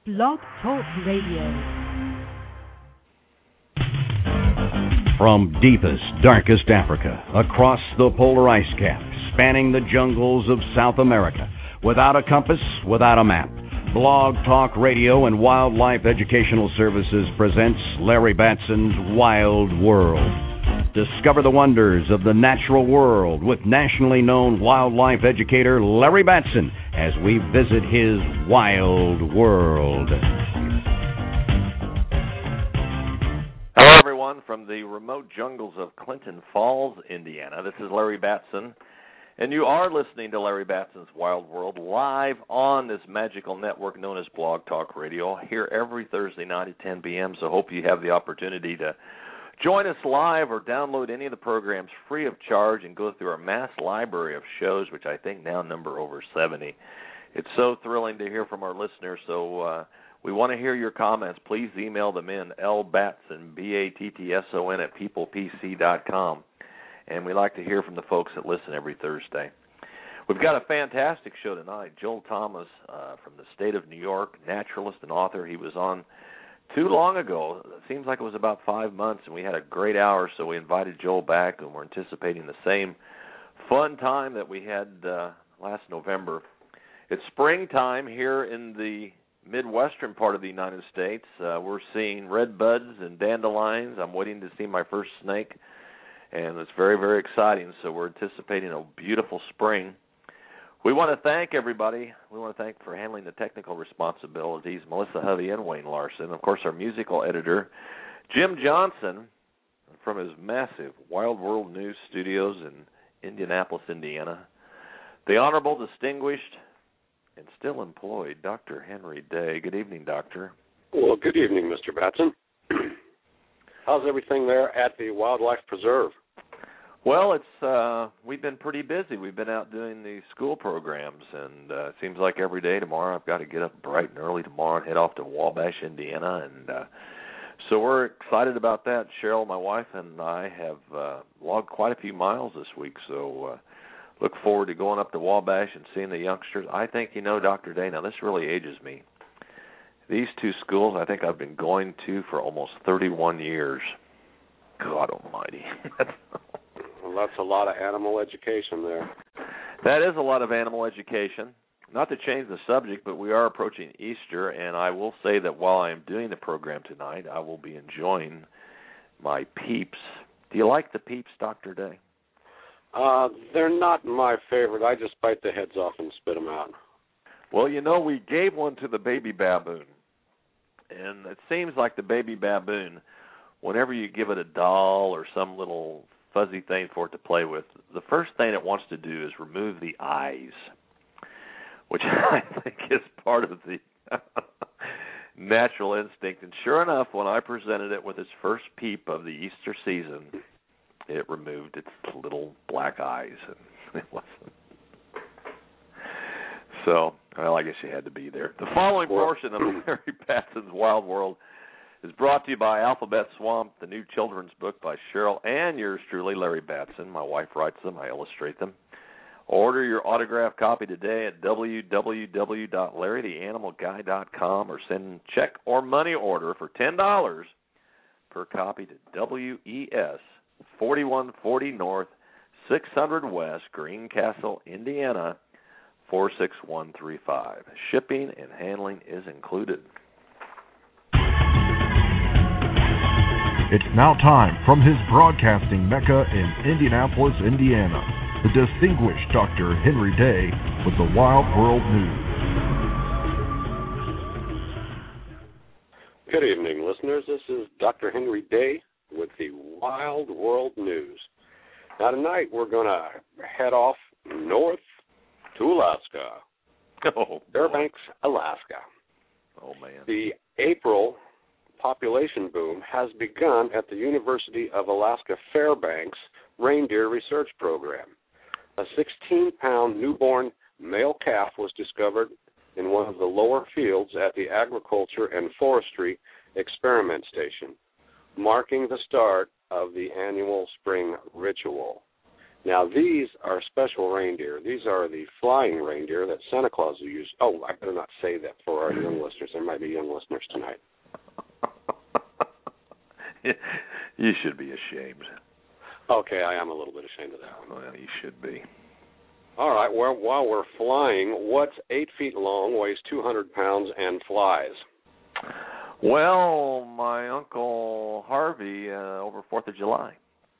Blog Talk Radio. From deepest, darkest Africa, across the polar ice cap, spanning the jungles of South America, without a compass, without a map, Blog Talk Radio and Wildlife Educational Services presents Larry Batson's Wild World. Discover the wonders of the natural world with nationally known wildlife educator Larry Batson as we visit his wild world. Hello, everyone, from the remote jungles of Clinton Falls, Indiana. This is Larry Batson, and you are listening to Larry Batson's Wild World live on this magical network known as Blog Talk Radio, here every Thursday night at 10 p.m., so hope you have the opportunity to join us live or download any of the programs free of charge and go through our mass library of shows, which I think now number over 70. It's so thrilling to hear from our listeners, so we want to hear your comments. Please email them in, lbatson, B-A-T-T-S-O-N, at peoplepc.com. And we like to hear from the folks that listen every Thursday. We've got a fantastic show tonight. Joel Thomas from the state of New York, naturalist and author. He was on too long ago. It seems like it was about 5 months, and we had a great hour, so we invited Joel back, and we're anticipating the same fun time that we had last November. It's springtime here in the midwestern part of the United States. We're seeing red buds and dandelions. I'm waiting to see my first snake, and it's very, very exciting, so we're anticipating a beautiful spring. We want to thank everybody. We want to thank for handling the technical responsibilities, Melissa Hovey and Wayne Larson. Of course, our musical editor, Jim Johnson, from his massive Wild World News studios in Indianapolis, Indiana. The Honorable, Distinguished, and still employed Dr. Henry Day. Good evening, Doctor. Well, good evening, Mr. Batson. How's everything there at the Wildlife Preserve? Well, it's we've been pretty busy. We've been out doing the school programs, and it seems like every day tomorrow I've got to get up bright and early tomorrow and head off to Wabash, Indiana, and so we're excited about that. Cheryl, my wife, and I have logged quite a few miles this week, so look forward to going up to Wabash and seeing the youngsters. I think, Dr. Day, now this really ages me. These two schools I think I've been going to for almost 31 years. God almighty. Well, that's a lot of animal education there. That is a lot of animal education. Not to change the subject, but we are approaching Easter, and I will say that while I am doing the program tonight, I will be enjoying my peeps. Do you like the peeps, Dr. Day? They're not my favorite. I just bite the heads off and spit them out. Well, we gave one to the baby baboon, and it seems like the baby baboon, whenever you give it a doll or some little fuzzy thing for it to play with, the first thing it wants to do is remove the eyes, which I think is part of the natural instinct. And sure enough, when I presented it with its first peep of the Easter season, it removed its little black eyes, and it wasn't. So, well, I guess you had to be there. The following portion of Larry Batson's Wild World is brought to you by Alphabet Swamp, the new children's book by Cheryl and yours truly, Larry Batson. My wife writes them. I illustrate them. Order your autographed copy today at www.larrytheanimalguy.com or send check or money order for $10 per copy to WES 4140 North, 600 West, Greencastle, Indiana, 46135. Shipping and handling is included. It's now time from his broadcasting mecca in Indianapolis, Indiana, the distinguished Dr. Henry Day with the Wild World News. Good evening, listeners. This is Dr. Henry Day with the Wild World News. Now, tonight we're going to head off north to Alaska. Fairbanks, Alaska. Oh, man. The April population boom has begun at the University of Alaska Fairbanks Reindeer Research Program. A 16-pound newborn male calf was discovered in one of the lower fields at the Agriculture and Forestry Experiment Station, marking the start of the annual spring ritual. Now, these are special reindeer. These are the flying reindeer that Santa Claus will use. Oh, I better not say that for our young listeners. There might be young listeners tonight. You should be ashamed. Okay, I am a little bit ashamed of that one. Well, you should be. All right, well, while we're flying, what's 8 feet long, weighs 200 pounds, and flies? Well, my Uncle Harvey over 4th of July.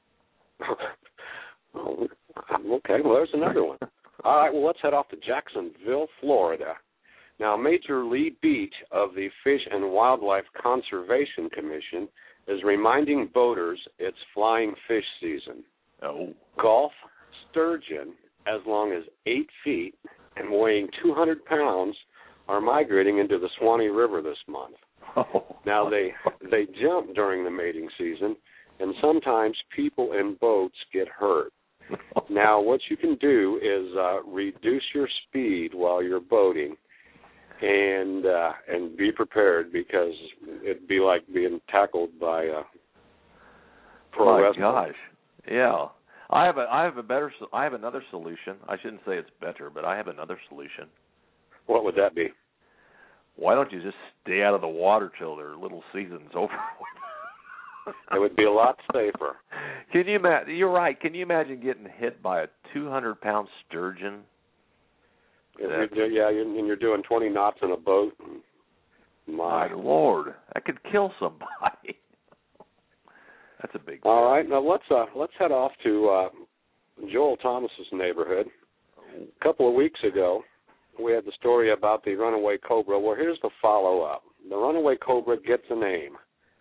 Oh, okay, well, there's another one. All right, well, let's head off to Jacksonville, Florida. Now, Major Lee Beach of the Fish and Wildlife Conservation Commission is reminding boaters it's flying fish season. Oh. Gulf sturgeon, as long as 8 feet and weighing 200 pounds, are migrating into the Swanee River this month. Oh. Now, they jump during the mating season, and sometimes people in boats get hurt. Now, what you can do is reduce your speed while you're boating, and be prepared, because it'd be like being tackled by a pro wrestler. My gosh, yeah. I have another solution. I shouldn't say it's better, but I have another solution. What would that be? Why don't you just stay out of the water till their little season's over? It would be a lot safer. Can you imagine? You're right. Can you imagine getting hit by a 200-pound sturgeon? You're doing 20 knots in a boat. My Lord, that could kill somebody. That's a big deal. All right, now let's head off to Joel Thomas's neighborhood. A couple of weeks ago, we had the story about the runaway cobra. Well, here's the follow-up. The runaway cobra gets a name.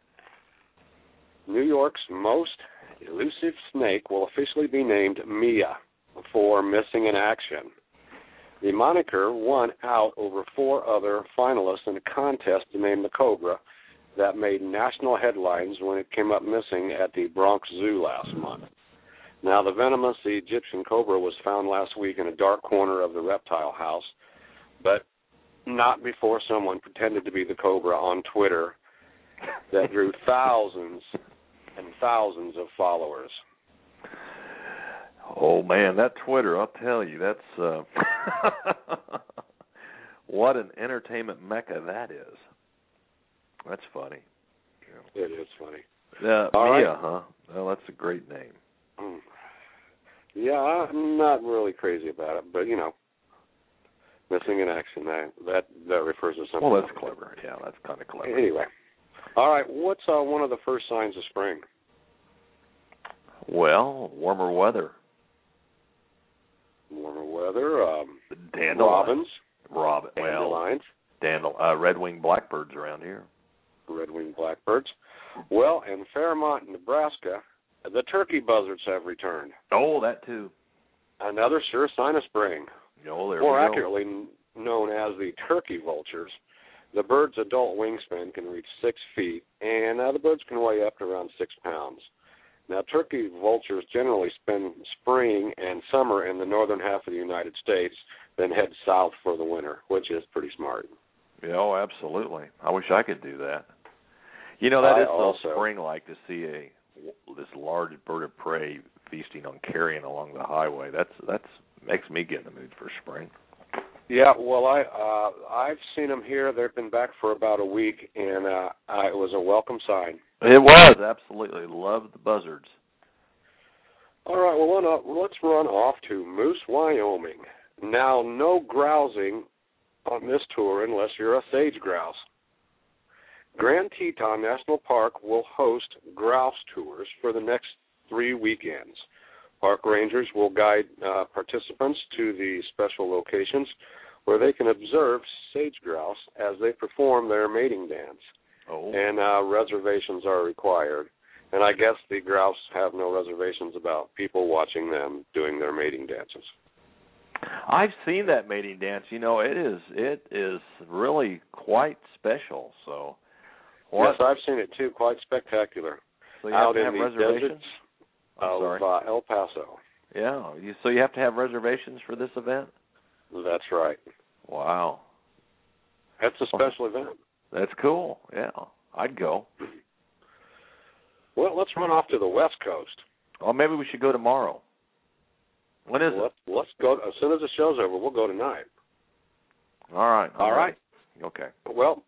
New York's most elusive snake will officially be named Mia for missing in action. The moniker won out over 4 other finalists in a contest to name the cobra that made national headlines when it came up missing at the Bronx Zoo last month. Now, the venomous Egyptian cobra was found last week in a dark corner of the reptile house, but not before someone pretended to be the cobra on Twitter that drew thousands and thousands of followers. Oh, man, that Twitter, I'll tell you, that's what an entertainment mecca that is. That's funny. Yeah. It is funny. Mia, right. huh? Well, that's a great name. Yeah, I'm not really crazy about it, but, missing in action, that refers to something. Well, that's clever. Yeah, that's kind of clever. Anyway. All right, what's one of the first signs of spring? Well, warmer weather. Warmer weather. Dandelions. Dandelions. Red-winged blackbirds around here. Red-winged blackbirds. Well, in Fairmont, Nebraska, the turkey buzzards have returned. Oh, that too. Another sure sign of spring. Oh, there More we go. accurately known as the turkey vultures. The bird's adult wingspan can reach 6 feet, and the birds can weigh up to around 6 pounds. Now, turkey vultures generally spend spring and summer in the northern half of the United States, then head south for the winter, which is pretty smart. Yeah, oh, absolutely. I wish I could do that. That is so spring-like to see this large bird of prey feasting on carrion along the highway. That's makes me get in the mood for spring. Yeah, well, I've seen them here. They've been back for about a week, and it was a welcome sign. It was, absolutely. Love the buzzards. All right, well, let's run off to Moose, Wyoming. Now, no grousing on this tour unless you're a sage grouse. Grand Teton National Park will host grouse tours for the next 3 weekends. Park rangers will guide participants to the special locations where they can observe sage grouse as they perform their mating dance. Oh. And reservations are required. And I guess the grouse have no reservations about people watching them doing their mating dances. I've seen that mating dance. It is really quite special. So, yes, I've seen it too. Quite spectacular. So you have out to in have the reservations deserts of El Paso. Yeah. So you have to have reservations for this event? That's right. Wow. That's a special event. That's cool. Yeah, I'd go. Well, let's run off to the West Coast. Well, maybe we should go tomorrow. When is it? Let's go as soon as the show's over. We'll go tonight. All right. All right. Okay. Well,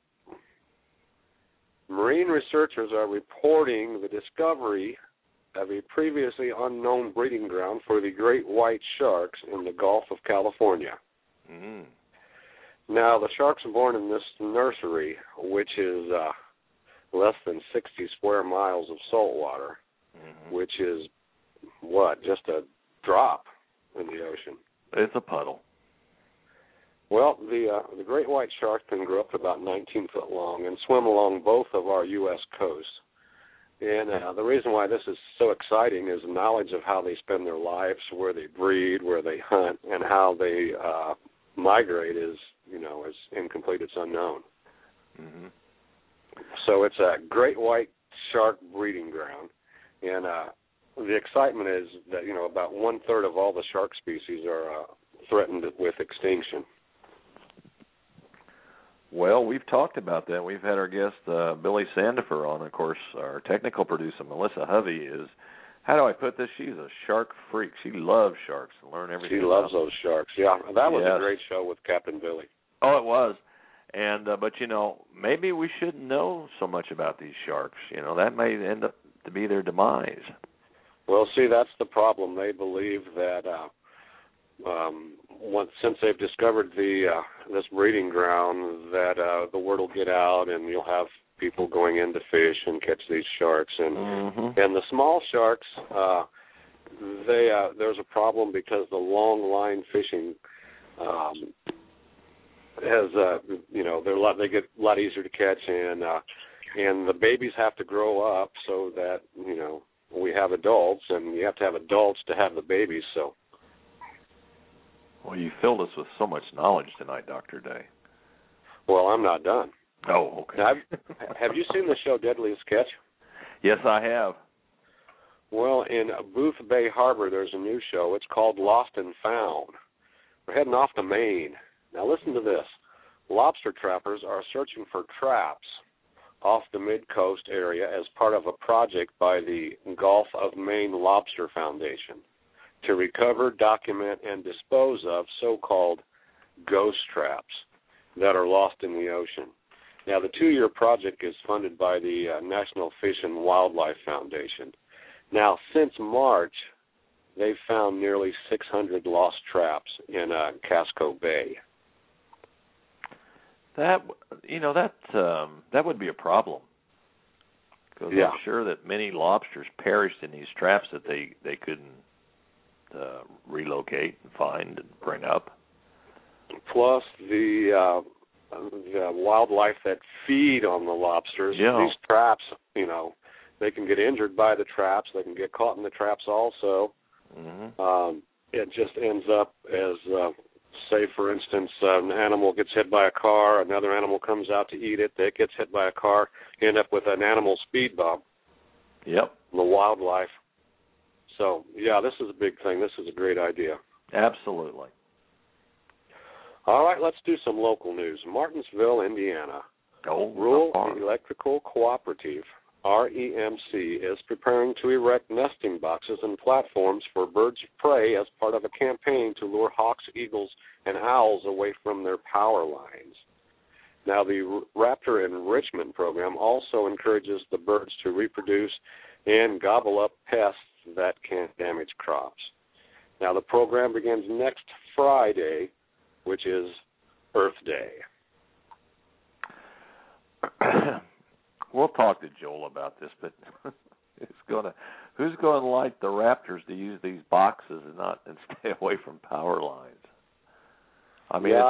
marine researchers are reporting the discovery of a previously unknown breeding ground for the great white sharks in the Gulf of California. Mm. Now, the sharks are born in this nursery, which is less than 60 square miles of salt water, which is, just a drop in the ocean. It's a puddle. Well, the great white shark can grow up to about 19 foot long and swim along both of our U.S. coasts. And the reason why this is so exciting is knowledge of how they spend their lives, where they breed, where they hunt, and how they migrate is incomplete. It's unknown. Mm-hmm. So it's a great white shark breeding ground. And the excitement is that, about 1/3 of all the shark species are threatened with extinction. Well, we've talked about that. We've had our guest, Billy Sandifer, on. Of course, our technical producer, Melissa Hovey, is, how do I put this? She's a shark freak. She loves sharks and learn everything. She loves those sharks. Yeah, that was Yes. a great show with Captain Billy. Oh, it was. And but, maybe we shouldn't know so much about these sharks. That may end up to be their demise. Well, see, that's the problem. They believe that since they've discovered this breeding ground, that the word will get out and you'll have people going in to fish and catch these sharks. And and the small sharks, there's a problem because the long line fishing they get a lot easier to catch, and the babies have to grow up so that we have adults, and you have to have adults to have the babies. So. Well, you filled us with so much knowledge tonight, Dr. Day. Well, I'm not done. Oh, okay. Have you seen the show Deadliest Catch? Yes, I have. Well, in Booth Bay Harbor, there's a new show. It's called Lost and Found. We're heading off to Maine. Now, listen to this. Lobster trappers are searching for traps off the mid-coast area as part of a project by the Gulf of Maine Lobster Foundation to recover, document, and dispose of so-called ghost traps that are lost in the ocean. Now, the 2-year project is funded by the National Fish and Wildlife Foundation. Now, since March, they've found nearly 600 lost traps in Casco Bay. That would be a problem. Because I'm sure that many lobsters perished in these traps that they couldn't relocate and find and bring up. Plus the wildlife that feed on the lobsters. Yeah. These traps, they can get injured by the traps. They can get caught in the traps also. Mm-hmm. It just ends up as, say, for instance, an animal gets hit by a car, another animal comes out to eat it, that gets hit by a car, you end up with an animal speed bump. Yep. The wildlife. So, this is a big thing. This is a great idea. Absolutely. All right, let's do some local news. Martinsville, Indiana. Oh, Rural Electrical Cooperative, REMC, is preparing to erect nesting boxes and platforms for birds of prey as part of a campaign to lure hawks, eagles, and owls away from their power lines. Now, the Raptor Enrichment Program also encourages the birds to reproduce and gobble up pests that can damage crops. Now, the program begins next Friday, which is Earth Day. We'll talk to Joel about this, but who's going to like the Raptors to use these boxes and stay away from power lines? I mean,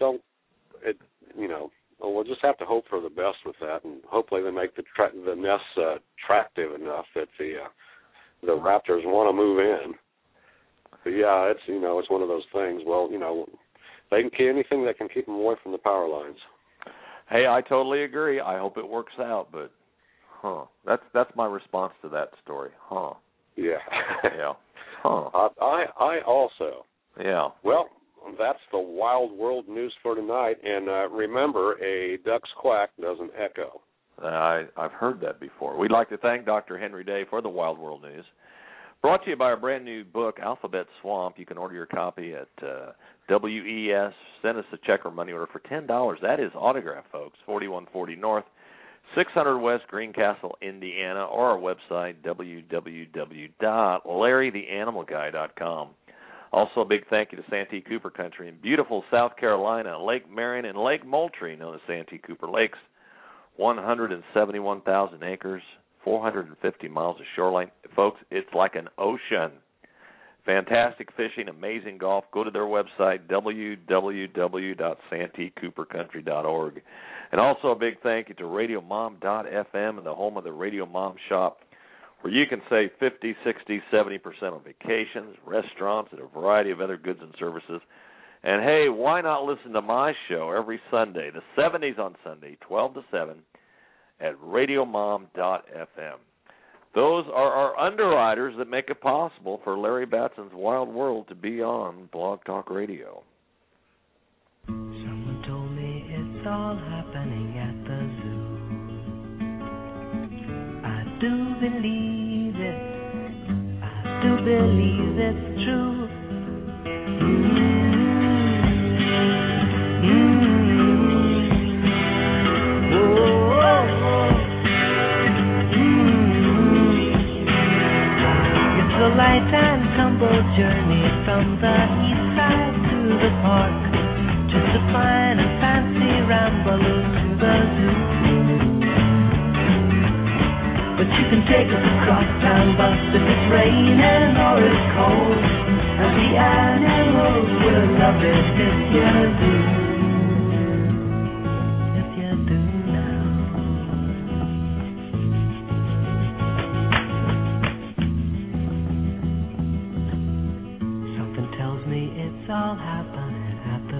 we'll just have to hope for the best with that, and hopefully they make the nests attractive enough that the Raptors want to move in. But it's one of those things. Well, they can keep anything that can keep them away from the power lines. Hey, I totally agree. I hope it works out, but that's my response to that story. Yeah. Yeah. I also. Yeah. Well, that's the Wild World news for tonight, and remember, a duck's quack doesn't echo. I've heard that before. We'd like to thank Dr. Henry Day for the Wild World news. Brought to you by our brand new book, Alphabet Swamp. You can order your copy at WES. Send us a check or money order for $10. That is autograph, folks. 4140 North, 600 West, Greencastle, Indiana, or our website, www.larrytheanimalguy.com. Also, a big thank you to Santee Cooper Country in beautiful South Carolina, Lake Marion and Lake Moultrie, known as Santee Cooper Lakes, 171,000 acres, 450 miles of shoreline. Folks, it's like an ocean. Fantastic fishing, amazing golf. Go to their website, www.santeecoopercountry.org. And also a big thank you to RadioMom.fm and the home of the Radio Mom Shop, where you can save 50, 60, 70% on vacations, restaurants, and a variety of other goods and services. And, hey, why not listen to my show every Sunday, the 70s on Sunday, 12 to 7, at RadioMom.fm. Those are our underwriters that make it possible for Larry Batson's Wild World to be on Blog Talk Radio. Someone told me it's all happening at the zoo. I do believe it. I do believe it's true. It's a light and tumble journey from the east side to the park, just a fine and fancy ramble to the zoo. But you can take us across town bus if it's raining or it's cold, and the animals will love it if you do. If you do now. Something tells me it's all happening at the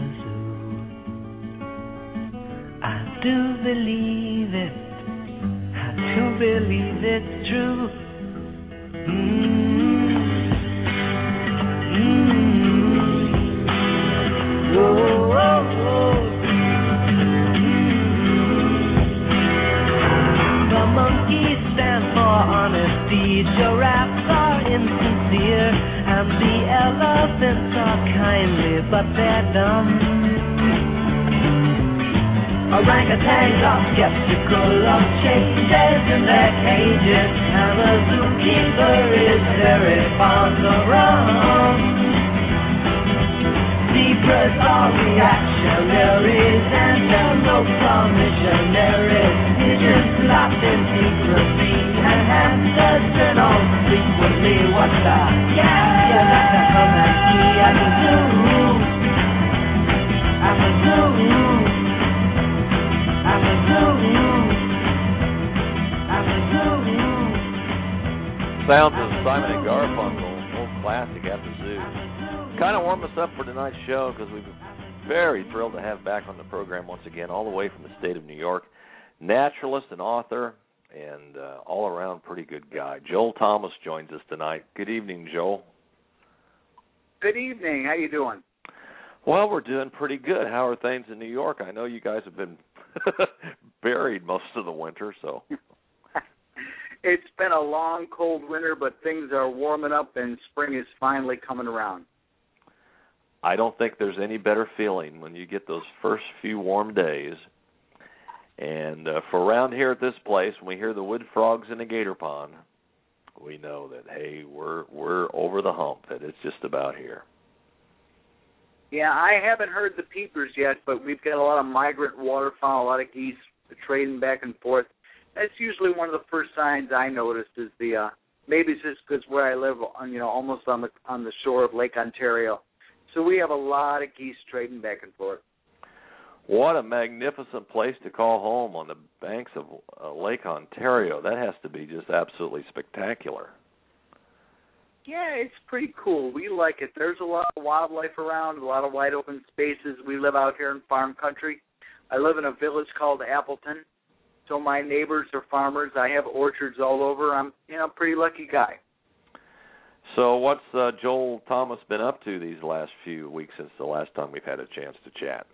zoo. I do believe it. To believe it's true. Whoa, whoa, whoa. The monkeys stand for honesty, giraffes are insincere, and the elephants are kindly, but they're dumb. Orangutans are skeptical of changes in their cages, and the zookeeper is very fond of rum. Zebras are reactionaries, antelopes are missionaries. Pigeons locked in secrecy, and hamsters turn on frequently. What the? Yeah, you got to come and see at the zoo. At the zoo. Sounds of Simon and Garfunkel, old classic at the zoo. Kind of warm us up for tonight's show because we're very thrilled to have back on the program once again, all the way from the state of New York, naturalist and author, and all around pretty good guy. Joel Thomas joins us tonight. Good evening, Joel. Good evening. How you doing? Well, we're doing pretty good. How are things in New York? I know you guys have been buried most of the winter, so. It's been a long, cold winter, but things are warming up, and spring is finally coming around. I don't think there's any better feeling when you get those first few warm days. And for around here at this place, when we hear the wood frogs in the gator pond, we know that, hey, we're over the hump, that it's just about here. Yeah, I haven't heard the peepers yet, but we've got a lot of migrant waterfowl, a lot of geese trading back and forth. That's usually one of the first signs I noticed is the maybe it's just because where I live, almost on the shore of Lake Ontario, so we have a lot of geese trading back and forth. What a magnificent place to call home on the banks of Lake Ontario. That has to be just absolutely spectacular. Yeah, it's pretty cool. We like it. There's a lot of wildlife around, a lot of wide open spaces. We live out here in farm country. I live in a village called Appleton. So my neighbors are farmers. I have orchards all over. I'm a pretty lucky guy. So what's Joel Thomas been up to these last few weeks since the last time we've had a chance to chat?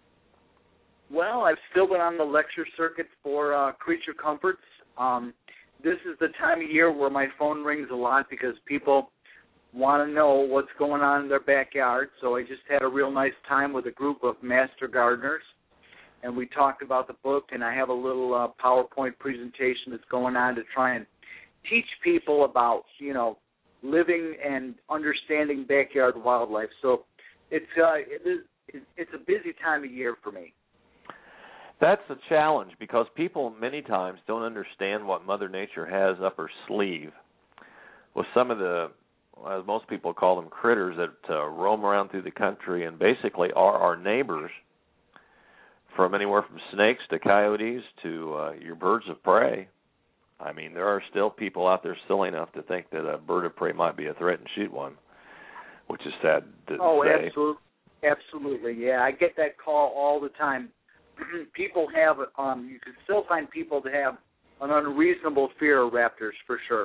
Well, I've still been on the lecture circuit for Creature Comforts. this is the time of year where my phone rings a lot because people want to know what's going on in their backyard. So I just had a real nice time with a group of master gardeners, and we talked about the book, and I have a little PowerPoint presentation that's going on to try and teach people about, living and understanding backyard wildlife. So it's a busy time of year for me. That's a challenge because people many times don't understand what Mother Nature has up her sleeve. With some of the, as most people call them, critters that roam around through the country and basically are our neighbors, from anywhere from snakes to coyotes to your birds of prey. I mean, there are still people out there silly enough to think that a bird of prey might be a threat and shoot one, which is sad to say. Oh, absolutely. Yeah, I get that call all the time. People have, you can still find people that have an unreasonable fear of raptors, for sure.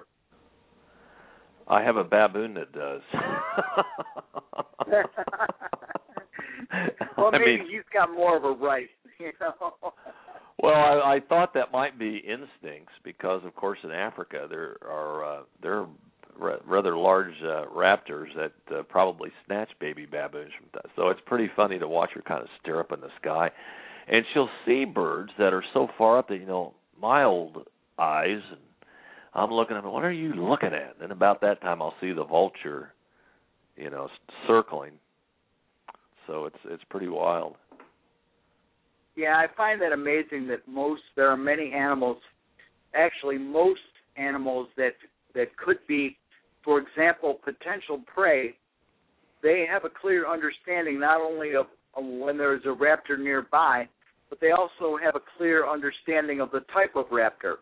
I have a baboon that does. Well, maybe he's got more of a right, Well, I thought that might be instincts because, of course, in Africa there are rather large raptors that probably snatch baby baboons from that. So it's pretty funny to watch her kind of stare up in the sky, and she'll see birds that are so far up that mild eyes, and I'm looking at them. What are you looking at? And about that time, I'll see the vulture, circling. So it's pretty wild. Yeah, I find that amazing that there are many animals, actually most animals that could be, for example, potential prey. They have a clear understanding not only of when there's a raptor nearby, but they also have a clear understanding of the type of raptor,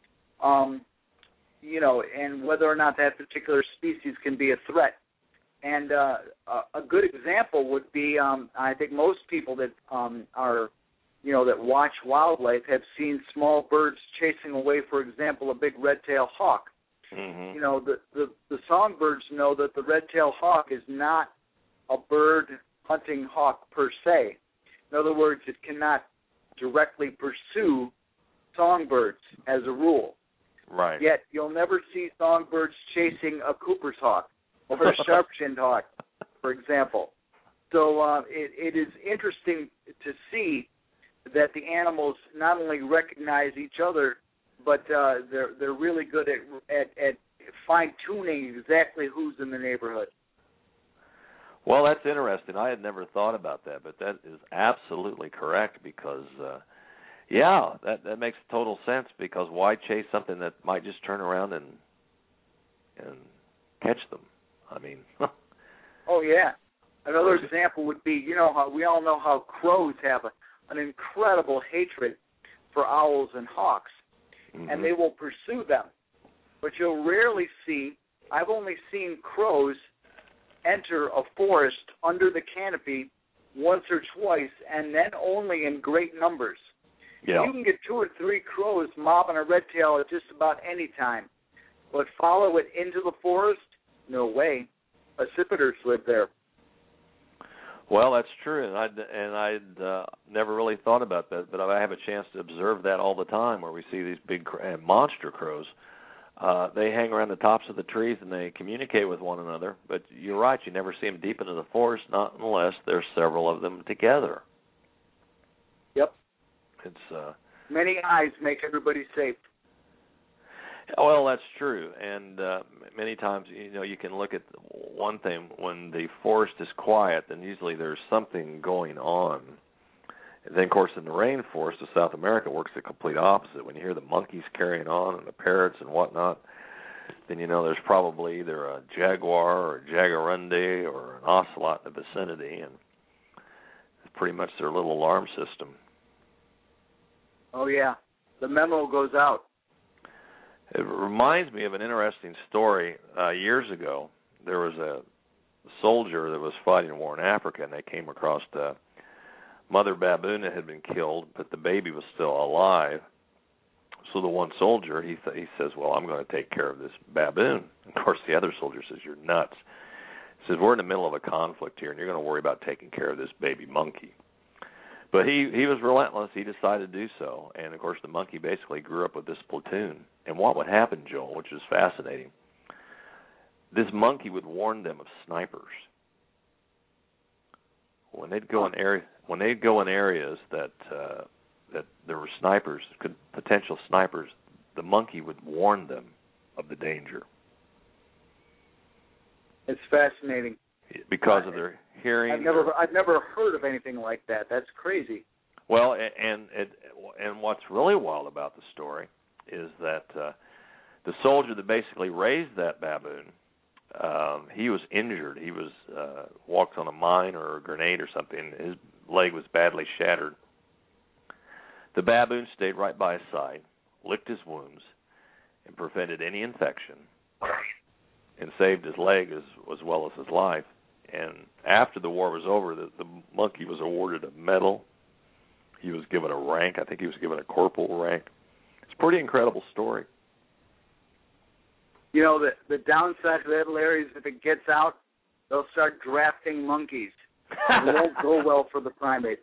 and whether or not that particular species can be a threat. And a good example would be, I think most people that that watch wildlife have seen small birds chasing away, for example, a big red-tailed hawk. Mm-hmm. The songbirds know that the red-tailed hawk is not a bird hunting hawk per se. In other words, it cannot directly pursue songbirds as a rule. Right. Yet you'll never see songbirds chasing a Cooper's hawk or a sharp-shinned hawk, for example. So it is interesting to see that the animals not only recognize each other, but they're really good at fine-tuning exactly who's in the neighborhood. Well, that's interesting. I had never thought about that, but that is absolutely correct because, that makes total sense because why chase something that might just turn around and catch them? I mean. Oh, yeah. Another example would be, how we all know how crows have an incredible hatred for owls and hawks, mm-hmm. and they will pursue them. But you'll rarely see, I've only seen crows enter a forest under the canopy once or twice, and then only in great numbers. Yeah. You can get 2 or 3 crows mobbing a red-tail at just about any time, but follow it into the forest? No way. Accipiters live there. Well, that's true, and I'd never really thought about that, but I have a chance to observe that all the time where we see these big monster crows. They hang around the tops of the trees and they communicate with one another, but you're right, you never see them deep into the forest, not unless there's several of them together. Yep. It's many eyes make everybody safe. Well, that's true, and many times, you can look at one thing, when the forest is quiet, then usually there's something going on. And then, of course, in the rainforest of South America, it works the complete opposite. When you hear the monkeys carrying on and the parrots and whatnot, then there's probably either a jaguar or a jaguarundi or an ocelot in the vicinity, and it's pretty much their little alarm system. Oh, yeah. The memo goes out. It reminds me of an interesting story. Years ago, there was a soldier that was fighting a war in Africa, and they came across a mother baboon that had been killed, but the baby was still alive. So the one soldier, he says, well, I'm going to take care of this baboon. Of course, the other soldier says, you're nuts. He says, we're in the middle of a conflict here, and you're going to worry about taking care of this baby monkey. But he was relentless. He decided to do so. And, of course, the monkey basically grew up with this platoon. And what would happen, Joel, which is fascinating, this monkey would warn them of snipers. When they'd go in areas that there were snipers, potential snipers, the monkey would warn them of the danger. It's fascinating. Because of their hearing. I've never heard of anything like that. That's crazy. Well, and what's really wild about the story is that the soldier that basically raised that baboon, he was injured. He was walked on a mine or a grenade or something. His leg was badly shattered. The baboon stayed right by his side, licked his wounds, and prevented any infection, and saved his leg as well as his life. And after the war was over, the monkey was awarded a medal. He was given a rank. I think he was given a corporal rank. It's a pretty incredible story. You know, the downside to that, Larry, is if it gets out, they'll start drafting monkeys. It won't go well for the primate.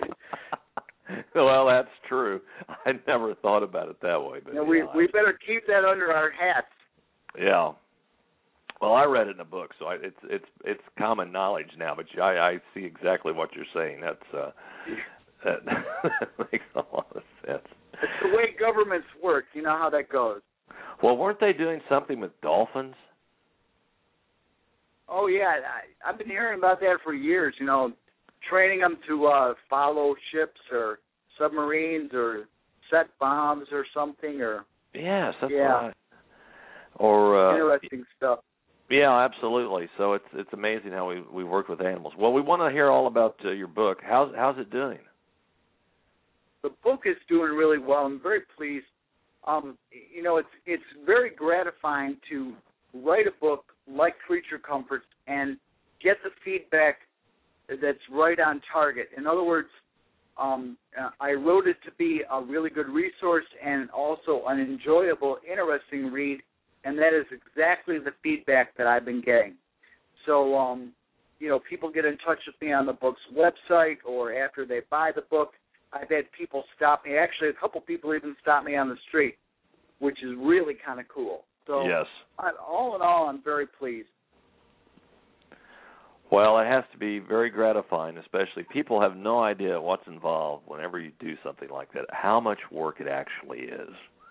Well, that's true. I never thought about it that way. But you know, we better keep that under our hats. Yeah. Well, I read it in a book, so it's common knowledge now. But I see exactly what you're saying. That makes a lot of sense. It's the way governments work. You know how that goes. Well, weren't they doing something with dolphins? Oh yeah, I've been hearing about that for years. You know, training them to follow ships or submarines or set bombs or something. Or yes, that's right. Or interesting stuff. Yeah, absolutely. So it's amazing how we work with animals. Well, we want to hear all about your book. How's it doing? The book is doing really well. I'm very pleased. You know, it's very gratifying to write a book like Creature Comforts and get the feedback that's right on target. In other words, I wrote it to be a really good resource and also an enjoyable, interesting read. And that is exactly the feedback that I've been getting. So, you know, people get in touch with me on the book's website or after they buy the book. I've had people stop me. Actually, a couple people even stopped me on the street, which is really kind of cool. So, yes. All in all, I'm very pleased. Well, it has to be very gratifying, especially people have no idea what's involved whenever you do something like that, how much work it actually is.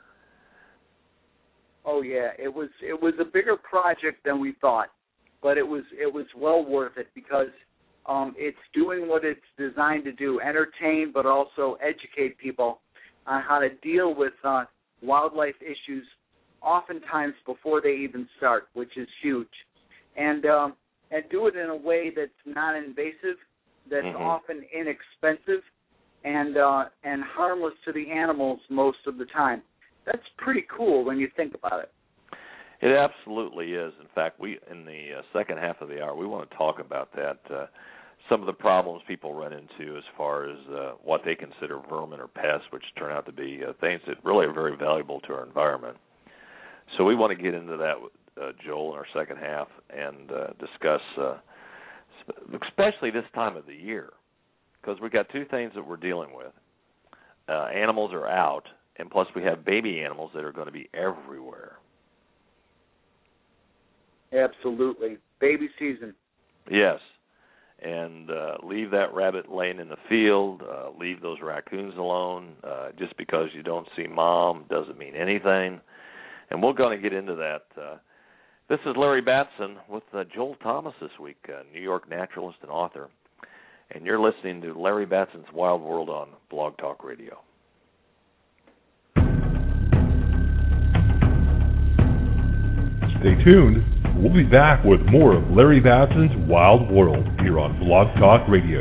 Oh yeah, it was a bigger project than we thought, but it was well worth it because it's doing what it's designed to do: entertain, but also educate people on how to deal with wildlife issues, oftentimes before they even start, which is huge, and do it in a way that's non-invasive, that's often inexpensive, and harmless to the animals most of the time. That's pretty cool when you think about it. It absolutely is. In fact, in the second half of the hour, we want to talk about that, some of the problems people run into as far as what they consider vermin or pests, which turn out to be things that really are very valuable to our environment. So we want to get into that with Joel in our second half and discuss, especially this time of the year, because we've got two things that we're dealing with. Animals are out, and plus we have baby animals that are going to be everywhere. Absolutely. Baby season. Yes. And leave that rabbit laying in the field. Leave those raccoons alone. Just because you don't see mom doesn't mean anything. And we're going to get into that. This is Larry Batson with Joel Thomas this week, New York naturalist and author. And you're listening to Larry Batson's Wild World on Blog Talk Radio. Stay tuned. We'll be back with more of Larry Batson's Wild World here on Blog Talk Radio.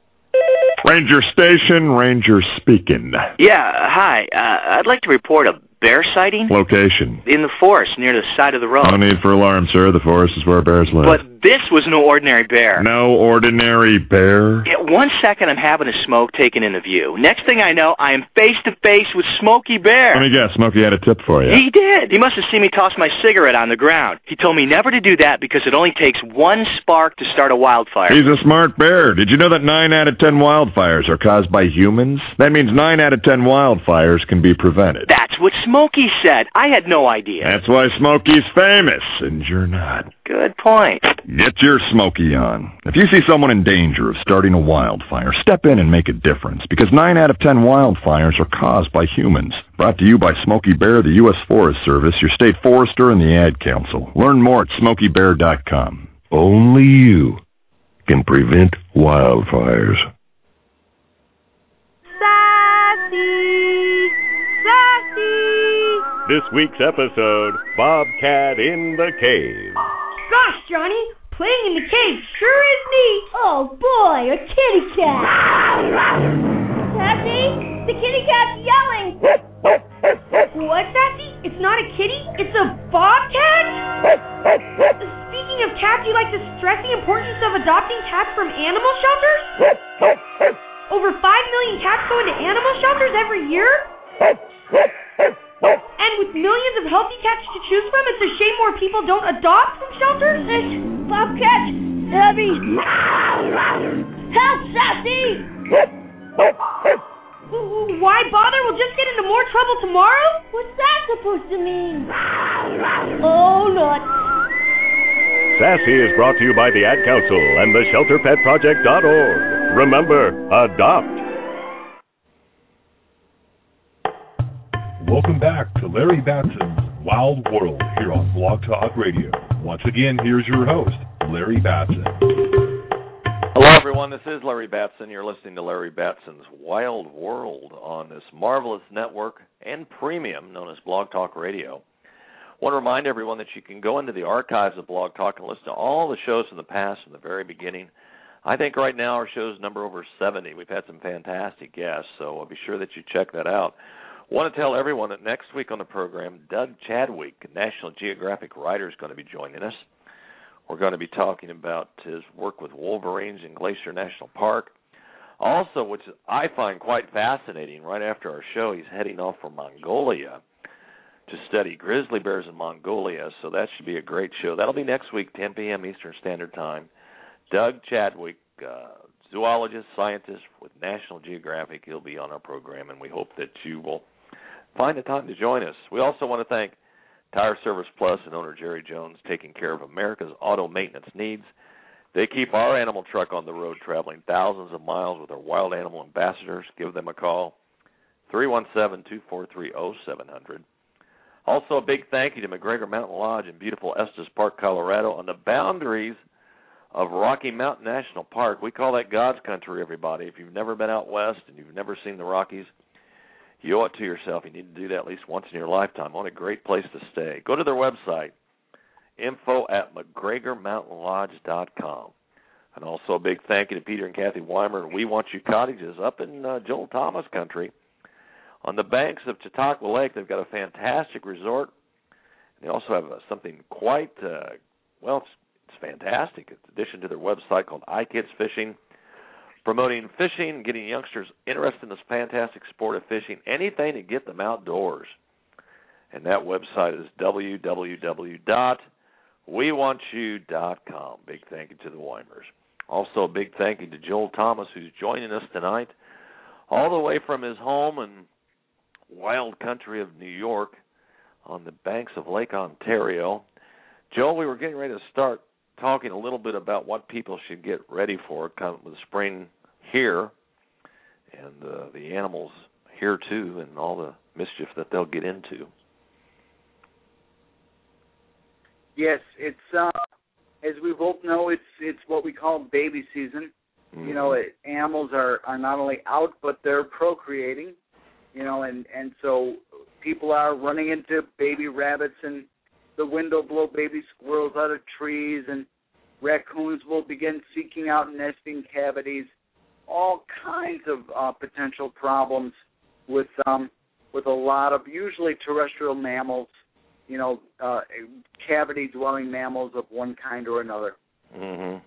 Ranger Station, Ranger speaking. Yeah, hi. I'd like to report a bear sighting? Location. In the forest, near the side of the road. No need for alarm, sir. The forest is where bears live. But this was no ordinary bear. No ordinary bear? Yeah, 1 second I'm having a smoke taken into view. Next thing I know, I am face-to-face with Smokey Bear. Let me guess, Smokey had a tip for you. He did. He must have seen me toss my cigarette on the ground. He told me never to do that because it only takes one spark to start a wildfire. He's a smart bear. Did you know that 9 out of 10 wildfires are caused by humans? That means 9 out of 10 wildfires can be prevented. That's what Smokey said. I had no idea. That's why Smokey's famous, and you're not. Good point. Get your Smokey on. If you see someone in danger of starting a wildfire, step in and make a difference, because 9 out of 10 wildfires are caused by humans. Brought to you by Smokey Bear, the U.S. Forest Service, your state forester, and the Ad Council. Learn more at SmokeyBear.com. Only you can prevent wildfires. This week's episode, Bobcat in the Cave. Gosh, Johnny, playing in the cave sure is neat. Oh, boy, a kitty cat. Sassy, the kitty cat's yelling. What, Sassy? It's not a kitty, it's a bobcat? Speaking of cats, you like to stress the importance of adopting cats from animal shelters? Over 5 million cats go into animal shelters every year? And with millions of healthy cats to choose from, it's a shame more people don't adopt from shelters? Bobcat, Abby. Help, Sassy! Why bother? We'll just get into more trouble tomorrow? What's that supposed to mean? Oh, nuts. Sassy is brought to you by the Ad Council and the ShelterPetProject.org. Remember, adopt. Welcome back to Larry Batson's Wild World here on Blog Talk Radio. Once again, here's your host, Larry Batson. Hello, everyone. This is Larry Batson. You're listening to Larry Batson's Wild World on this marvelous network and premium known as Blog Talk Radio. I want to remind everyone that you can go into the archives of Blog Talk and listen to all the shows from the past, from the very beginning. I think right now our show's number over 70. We've had some fantastic guests, so be sure that you check that out. I want to tell everyone that next week on the program, Doug Chadwick, a National Geographic writer, is going to be joining us. We're going to be talking about his work with wolverines in Glacier National Park. Also, which I find quite fascinating, right after our show, he's heading off for Mongolia to study grizzly bears in Mongolia, so that should be a great show. That'll be next week, 10 p.m. Eastern Standard Time. Doug Chadwick, zoologist, scientist with National Geographic, he'll be on our program, and we hope that you will find the time to join us. We also want to thank Tire Service Plus and owner Jerry Jones, taking care of America's auto maintenance needs. They keep our animal truck on the road, traveling thousands of miles with our wild animal ambassadors. Give them a call, 317-243-0700. Also, a big thank you to McGregor Mountain Lodge in beautiful Estes Park, Colorado, on the boundaries of Rocky Mountain National Park. We call that God's country, everybody. If you've never been out west and you've never seen the Rockies, you owe it to yourself. You need to do that at least once in your lifetime. What a great place to stay. Go to their website, info@McGregorMountainLodge.com. And also a big thank you to Peter and Kathy Weimer. We Want You Cottages up in Joel Thomas country. On the banks of Chautauqua Lake, they've got a fantastic resort. They also have something quite, it's fantastic. It's an addition to their website called iKids Fishing, promoting fishing, getting youngsters interested in this fantastic sport of fishing, anything to get them outdoors. And that website is www.wewantYou.com. Big thank you to the Weimers. Also a big thank you to Joel Thomas, who's joining us tonight, all the way from his home in wild country of New York on the banks of Lake Ontario. Joel, we were getting ready to start talking a little bit about what people should get ready for coming with spring here, and the animals here too, and all the mischief that they'll get into. Yes, it's as we both know, it's what we call baby season. Mm-hmm. You know, animals are not only out, but they're procreating. You know, and so people are running into baby rabbits and the wind will blow baby squirrels out of trees, and raccoons will begin seeking out nesting cavities. All kinds of potential problems with with a lot of usually terrestrial mammals, cavity-dwelling mammals of one kind or another. Mhm.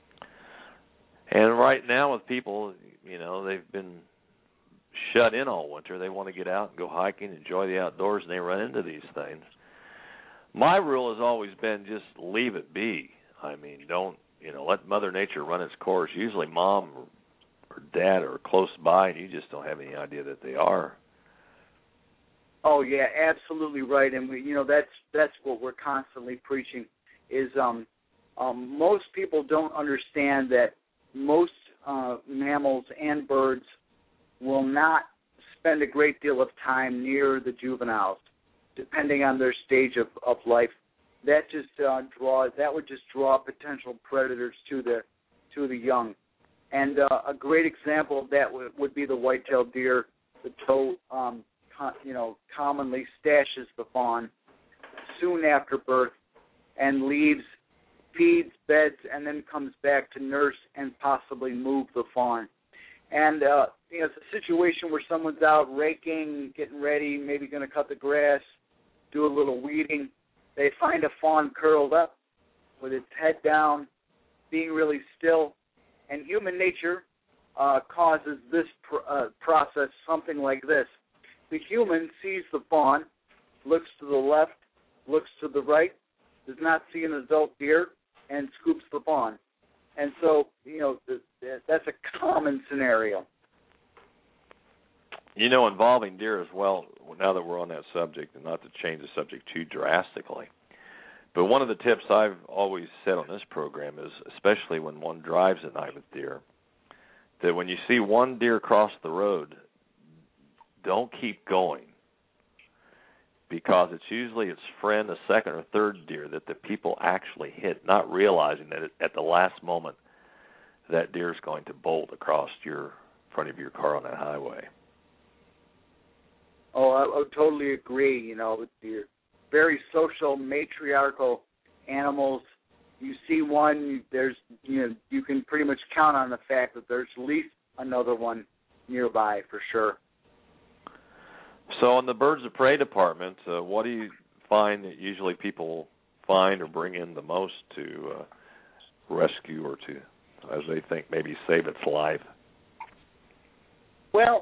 And right now with people, they've been shut in all winter. They want to get out and go hiking, enjoy the outdoors, and they run into these things. My rule has always been just leave it be. I mean, don't, let Mother Nature run its course. Usually mom or dad are close by, and you just don't have any idea that they are. Oh yeah, absolutely right. And that's what we're constantly preaching is most people don't understand that most mammals and birds will not spend a great deal of time near the juveniles, depending on their stage of life. That would just draw potential predators to the young. And a great example of that would be the white-tailed deer. The doe, commonly stashes the fawn soon after birth and leaves, feeds, beds, and then comes back to nurse and possibly move the fawn. And it's a situation where someone's out raking, getting ready, maybe going to cut the grass, do a little weeding. They find a fawn curled up with its head down, being really still. And human nature causes this process, something like this. The human sees the fawn, looks to the left, looks to the right, does not see an adult deer, and scoops the fawn. And so, that's a common scenario. Involving deer as well, now that we're on that subject, and not to change the subject too drastically, but one of the tips I've always said on this program is, especially when one drives at night with deer, that when you see one deer cross the road, don't keep going, because it's usually its friend, the second or third deer that the people actually hit, not realizing that at the last moment that deer is going to bolt across your front of your car on that highway. Oh, I totally agree. With deer, very social, matriarchal animals. You see one, you can pretty much count on the fact that there's at least another one nearby for sure. So in the birds of prey department, what do you find that usually people find or bring in the most to rescue or to, as they think, maybe save its life? Well,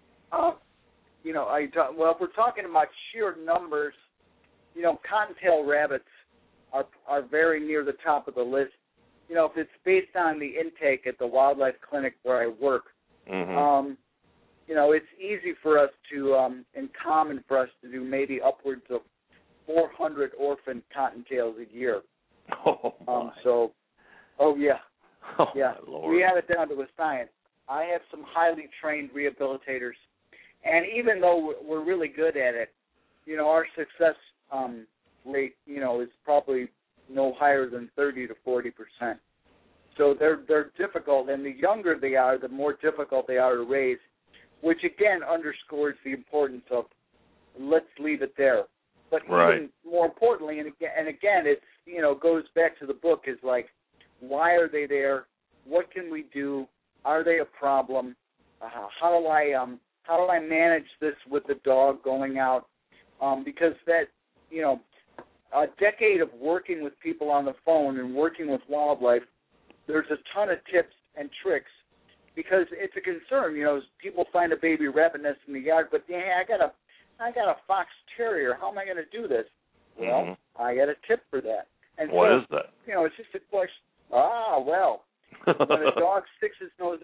if we're talking about sheer numbers, cottontail rabbits are very near the top of the list. If it's based on the intake at the wildlife clinic where I work, mm-hmm. It's easy for us to, and common for us to do maybe upwards of 400 orphan cottontails a year. Oh, my. Yeah. Oh, yeah. My Lord. We have it down to a science. I have some highly trained rehabilitators, and even though we're really good at it, our success rate, is probably no higher than 30 to 40%. So they're difficult, and the younger they are, the more difficult they are to raise, which again underscores the importance of let's leave it there. But even more importantly, and again, it's goes back to the book, is like, why are they there? What can we do? Are they a problem? How do I manage this with the dog going out? Because that a decade of working with people on the phone and working with wildlife, there's a ton of tips and tricks. Because it's a concern, people find a baby rabbit nest in the yard, but I got a fox terrier. How am I going to do this? Well, I got a tip for that. And what is that? It's just a question. When a dog sticks his nose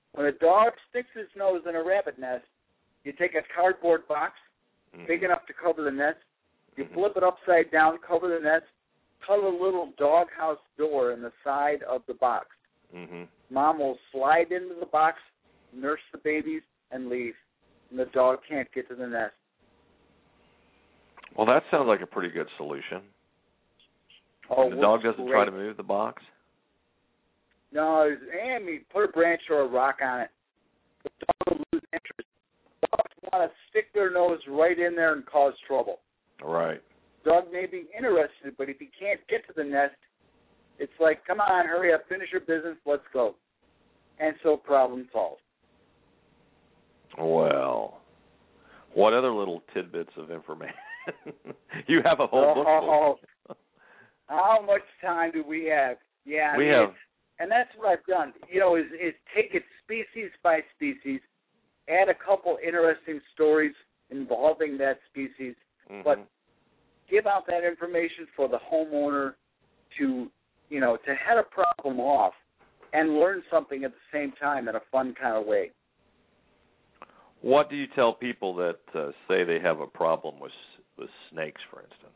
in a rabbit nest, you take a cardboard box big enough to cover the nest, you flip it upside down, cover the nest, cut a little doghouse door in the side of the box. Mm-hmm. Mom will slide into the box, nurse the babies, and leave. And the dog can't get to the nest. Well, that sounds like a pretty good solution. Oh, the dog doesn't try to move the box? No, put a branch or a rock on it. The dog will lose interest. Dogs want to stick their nose right in there and cause trouble. Right. Dog may be interested, but if he can't get to the nest, it's like, come on, hurry up, finish your business, let's go. And so problem solved. Well, What other little tidbits of information? You have a whole book. How much time do we have? Yeah, we have. And that's what I've done. Is take it species by species, add a couple interesting stories involving that species, but give out that information for the homeowner to head a problem off and learn something at the same time in a fun kind of way. What do you tell people that say they have a problem with snakes, for instance?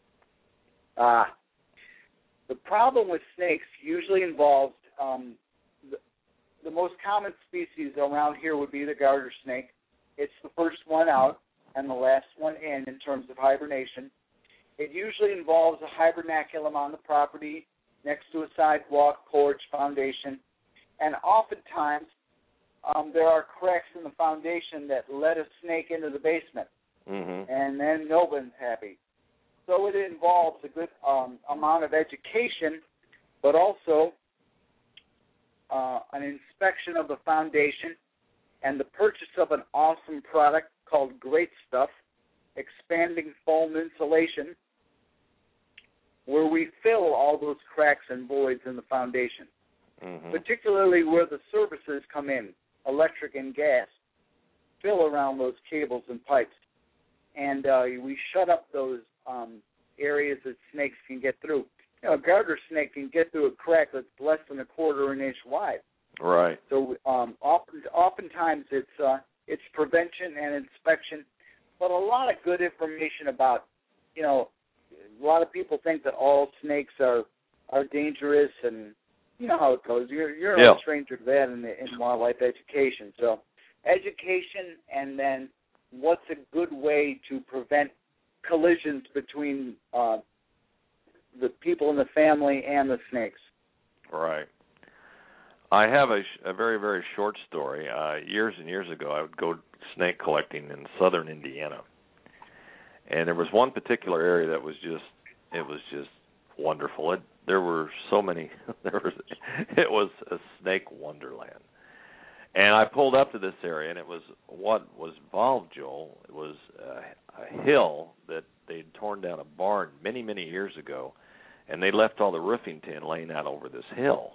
The problem with snakes usually involves the most common species around here would be the garter snake. It's the first one out and the last one in terms of hibernation. It usually involves a hibernaculum on the property next to a sidewalk, porch, foundation, and oftentimes there are cracks in the foundation that let a snake into the basement, and then no one's happy. So it involves a good amount of education, but also an inspection of the foundation and the purchase of an awesome product called Great Stuff, expanding foam insulation, where we fill all those cracks and voids in the foundation, particularly where the services come in, electric and gas, fill around those cables and pipes. And we shut up those areas that snakes can get through. A garter snake can get through a crack that's less than a quarter of an inch wide. Right. So oftentimes it's prevention and inspection, but a lot of good information about, a lot of people think that all snakes are dangerous, and you know how it goes. You're no stranger to that in wildlife education. So education, and then what's a good way to prevent collisions between the people in the family and the snakes. Right. I have a very, very short story. Years and years ago, I would go snake collecting in southern Indiana. And there was one particular area that was just wonderful. There were so many. It was a snake wonderland. And I pulled up to this area, and it was what was involved, Joel. It was a hill that they'd torn down a barn many, many years ago, and they left all the roofing tin laying out over this hill.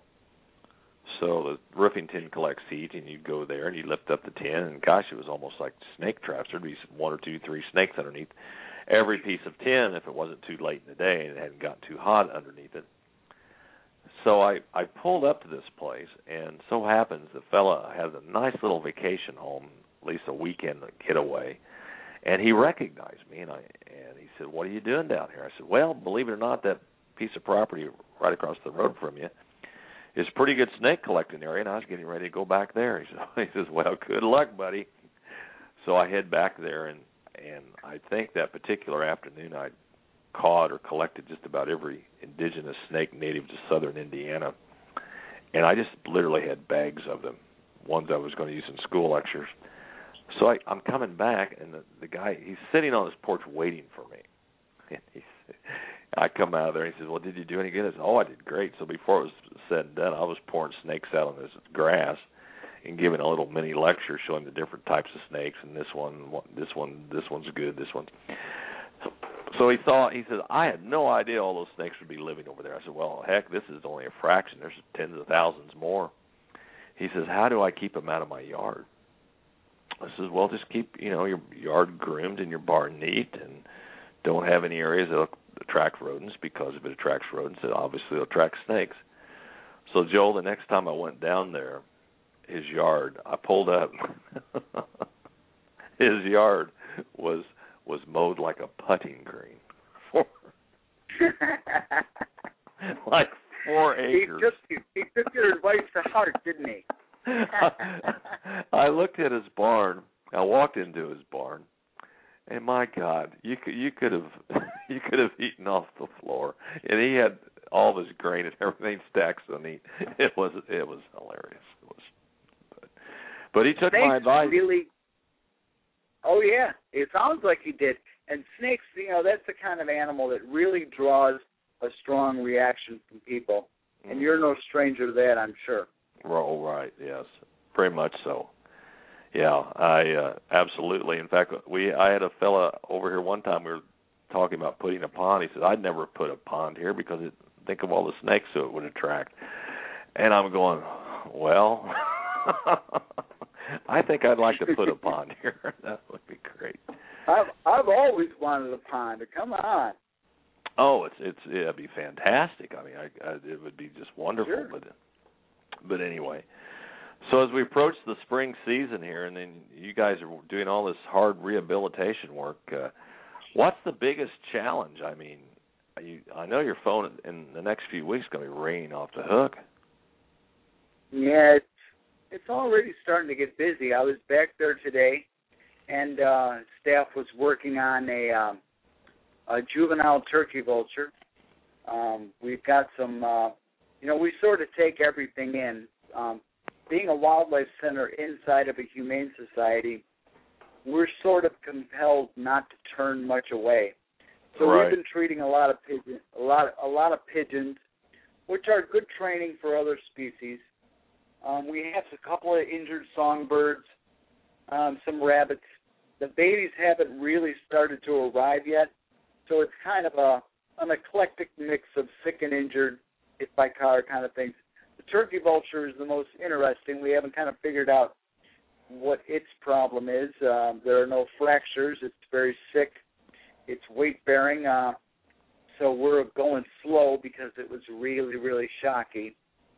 So the roofing tin collects heat, and you'd go there, and you'd lift up the tin, and gosh, it was almost like snake traps. There'd be 1 or 2, 3 snakes underneath every piece of tin if it wasn't too late in the day and it hadn't gotten too hot underneath it. So I pulled up to this place, and so happens the fella has a nice little vacation home, at least a weekend getaway, and he recognized me, and he said, "What are you doing down here?" I said, "Well, believe it or not, that piece of property right across the road from you is a pretty good snake collecting area, and I was getting ready to go back there." He says, "Well, good luck, buddy." So I head back there, and I think that particular afternoon I caught or collected just about every indigenous snake native to southern Indiana, and I just literally had bags of them, ones I was going to use in school lectures. So I'm coming back, and the guy, he's sitting on his porch waiting for me. And I come out of there, and he says, "Well, did you do any good?" I said, "Oh, I did great." So before it was said and done, I was pouring snakes out on this grass and giving a little mini lecture showing the different types of snakes, and this one's good, this one's. So he said, "I had no idea all those snakes would be living over there." I said, "Well, heck, this is only a fraction. There's tens of thousands more." He says, "How do I keep them out of my yard?" I says, "Well, just keep, your yard groomed and your barn neat, and don't have any areas that attract rodents, because if it attracts rodents, it obviously will attract snakes." So, Joel, the next time I went down there, his yard, I pulled up. His yard was mowed like a putting green. Like 4 acres. He took your advice to heart, didn't he? I looked at his barn. I walked into his barn, and my God, you could have eaten off the floor. And he had all this grain and everything stacked so neat. It was hilarious. But he took my advice. Really? Oh yeah, it sounds like he did. And snakes, that's the kind of animal that really draws a strong reaction from people. And you're no stranger to that, I'm sure. Oh, right, yes, very much so. Yeah, I absolutely. In fact, I had a fella over here one time. We were talking about putting a pond. He said, "I'd never put a pond here because think of all the snakes it would attract." And I'm going, well, I think I'd like to put a pond here. That would be great. I've always wanted a pond. Come on. Oh, it'd be fantastic. I mean, it would be just wonderful. Sure. But anyway, so as we approach the spring season here, and then you guys are doing all this hard rehabilitation work, what's the biggest challenge? I mean, I know your phone in the next few weeks is going to be ringing off the hook. Yeah, it's already starting to get busy. I was back there today, and staff was working on a juvenile turkey vulture. We've got some, we sort of take everything in. Being a wildlife center inside of a humane society, we're sort of compelled not to turn much away. So right. We've been treating a lot of pigeons, which are good training for other species. We have a couple of injured songbirds, some rabbits. The babies haven't really started to arrive yet, so it's kind of an eclectic mix of sick and injured, hit by car kind of things. The turkey vulture is the most interesting. We haven't kind of figured out what its problem is. There are no fractures. It's very sick. It's weight-bearing, so we're going slow because it was really, really shocking.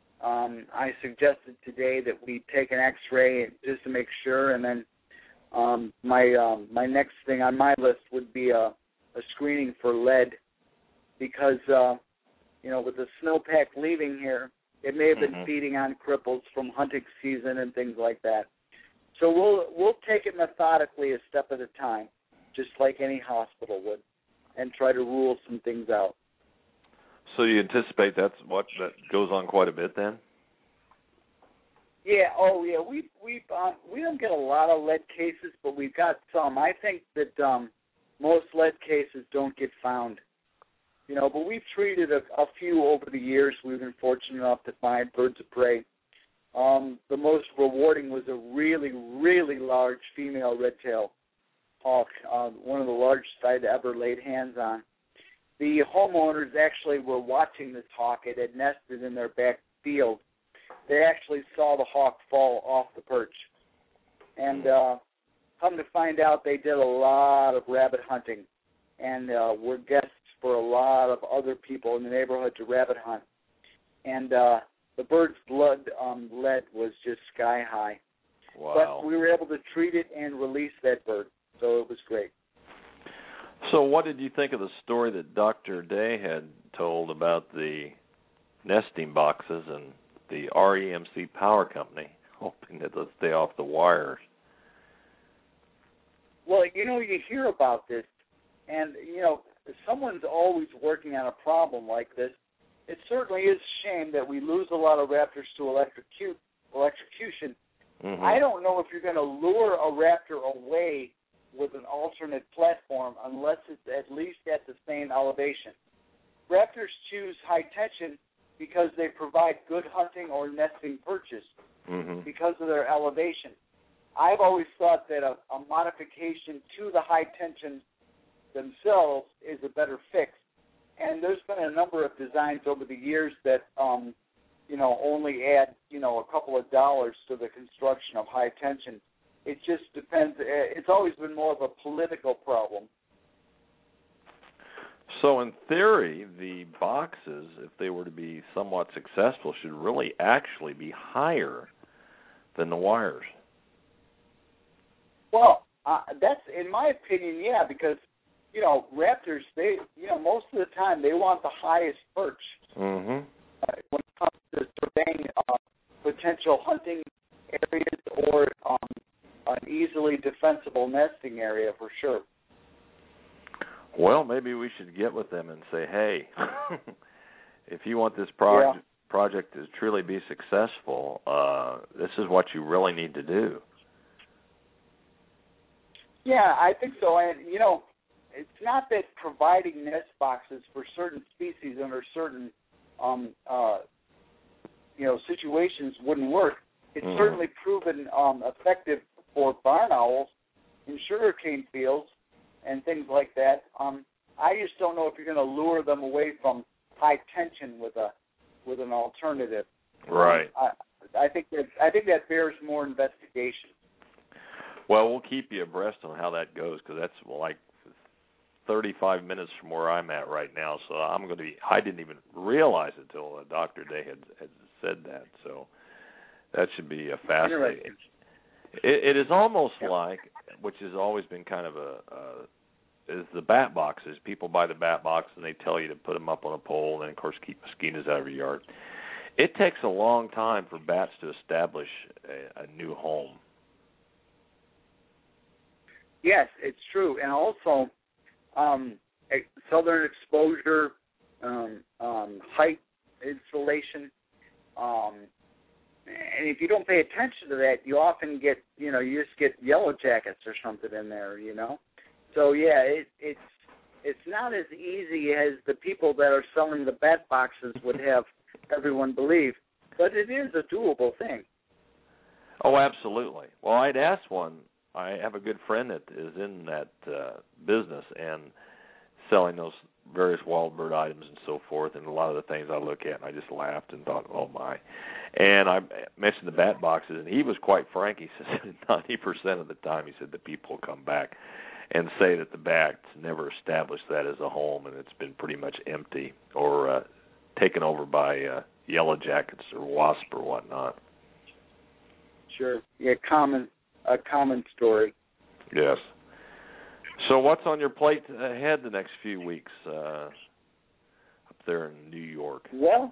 I suggested today that we take an X-ray just to make sure, and then my next thing on my list would be a screening for lead because, with the snowpack leaving here, it may have been feeding on cripples from hunting season and things like that. So we'll take it methodically a step at a time, just like any hospital would, and try to rule some things out. So you anticipate that goes on quite a bit then? Yeah. Oh, yeah. We don't get a lot of lead cases, but we've got some. I think that most lead cases don't get found. But we've treated a few over the years. We've been fortunate enough to find birds of prey. The most rewarding was a really, really large female red-tailed hawk, one of the largest I'd ever laid hands on. The homeowners actually were watching this hawk. It had nested in their back field. They actually saw the hawk fall off the perch. And come to find out, they did a lot of rabbit hunting and were guests for a lot of other people in the neighborhood to rabbit hunt. And the bird's blood lead was just sky high. Wow. But we were able to treat it and release that bird, so it was great. So what did you think of the story that Dr. Day had told about the nesting boxes and the REMC Power Company hoping that they'll stay off the wires? Well, you hear about this, and, someone's always working on a problem like this. It certainly is a shame that we lose a lot of raptors to electrocution. Mm-hmm. I don't know if you're going to lure a raptor away with an alternate platform unless it's at least at the same elevation. Raptors choose high tension because they provide good hunting or nesting perches because of their elevation. I've always thought that a modification to the high tension themselves is a better fix. And there's been a number of designs over the years that, only add, a couple of dollars to the construction of high tension. It just depends. It's always been more of a political problem. So in theory, the boxes, if they were to be somewhat successful, should really actually be higher than the wires. Well, that's, in my opinion, yeah, because, raptors, they, most of the time they want the highest perch when it comes to surveying potential hunting areas or an easily defensible nesting area for sure. Well, maybe we should get with them and say, hey, if you want this project to truly be successful, this is what you really need to do. Yeah, I think so. And, it's not that providing nest boxes for certain species under certain, situations wouldn't work. It's certainly proven effective for barn owls in sugarcane fields and things like that. I just don't know if you're going to lure them away from high tension with an alternative. Right. I think that bears more investigation. Well, we'll keep you abreast on how that goes, because that's like 35 minutes from where I'm at right now. So I didn't even realize it until Dr. Day had said that. So that should be a fascinating. It is almost like, which has always been kind of is the bat boxes. People buy the bat box and they tell you to put them up on a pole, and then, of course, keep mosquitoes out of your yard. It takes a long time for bats to establish a new home. Yes, it's true. And also, southern exposure, height insulation, and if you don't pay attention to that, you often get, you just get yellow jackets or something in there, So, yeah, it's not as easy as the people that are selling the bat boxes would have everyone believe, but it is a doable thing. Oh, absolutely. Well, I'd asked one. I have a good friend that is in that business and selling those various wild bird items and so forth, and a lot of the things I look at, and I just laughed and thought, oh, my. And I mentioned the bat boxes, and he was quite frank. He said 90% of the time, he said, the people come back and say that the bats never established that as a home, and it's been pretty much empty or taken over by yellow jackets or wasp or whatnot. Sure. Yeah, a common story. Yes. So what's on your plate ahead the next few weeks up there in New York? Well,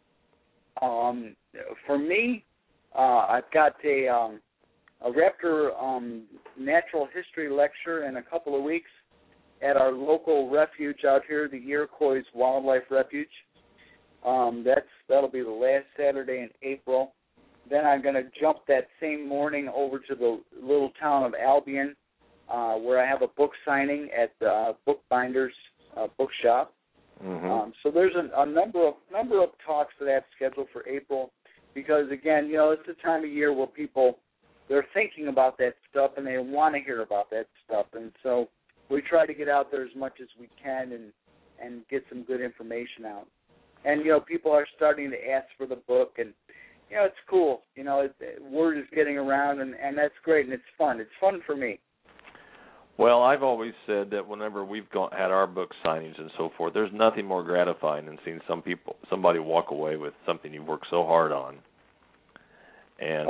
for me, I've got a raptor natural history lecture in a couple of weeks at our local refuge out here, the Iroquois Wildlife Refuge. That'll be the last Saturday in April. Then I'm going to jump that same morning over to the little town of Albion, where I have a book signing at the Bookbinders bookshop. Mm-hmm. So there's a number of talks that I have scheduled for April, because again, it's the time of year where they're thinking about that stuff and they want to hear about that stuff, and so we try to get out there as much as we can and get some good information out. And people are starting to ask for the book, and it's cool. Word is getting around, and that's great, and it's fun. It's fun for me. Well, I've always said that whenever we've had our book signings and so forth, there's nothing more gratifying than seeing somebody walk away with something you've worked so hard on. And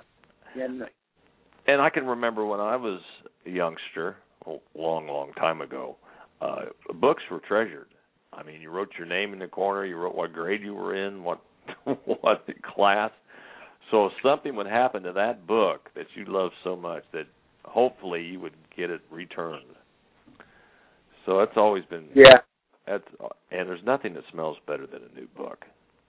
and I can remember when I was a youngster, a long, long time ago, books were treasured. I mean, you wrote your name in the corner, you wrote what grade you were in, what class. So if something would happen to that book that you love so much, that hopefully you would get it returned. So that's always been and there's nothing that smells better than a new book.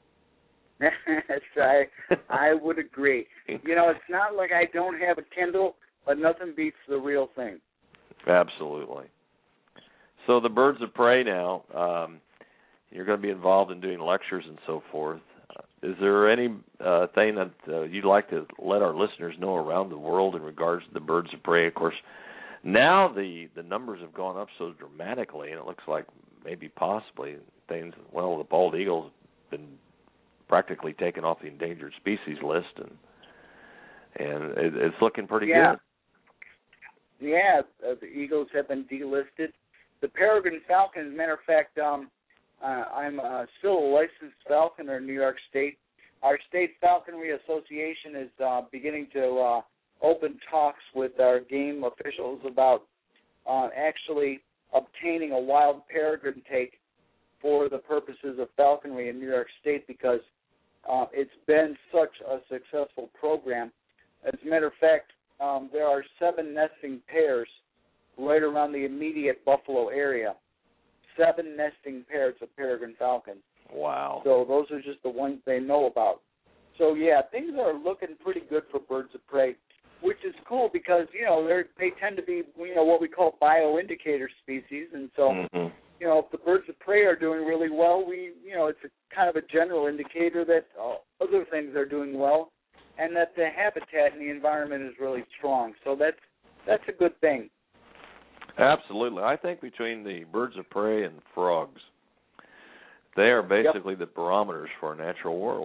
I would agree. It's not like I don't have a Kindle, but nothing beats the real thing. Absolutely. So the Birds of Prey now, you're going to be involved in doing lectures and so forth. Is there any thing that you'd like to let our listeners know around the world in regards to the Birds of Prey? Of course, now the numbers have gone up so dramatically, and it looks like maybe possibly the bald eagle's been practically taken off the endangered species list, and it's looking pretty good. Yeah, the eagles have been delisted. The peregrine falcon, as a matter of fact, I'm still a licensed falconer in New York State. Our state falconry association is beginning to open talks with our game officials about actually obtaining a wild peregrine take for the purposes of falconry in New York State, because it's been such a successful program. As a matter of fact, there are 7 nesting pairs right around the immediate Buffalo area. 7 nesting pairs of peregrine falcons. Wow. So those are just the ones they know about. So, yeah, things are looking pretty good for birds of prey, which is cool because, they tend to be, what we call bioindicator species. And so, if the birds of prey are doing really well, it's a kind of a general indicator that other things are doing well. And and that the habitat and the environment is really strong. So that's a good thing. Absolutely. I think between the birds of prey and frogs, they are basically the barometers for our natural world.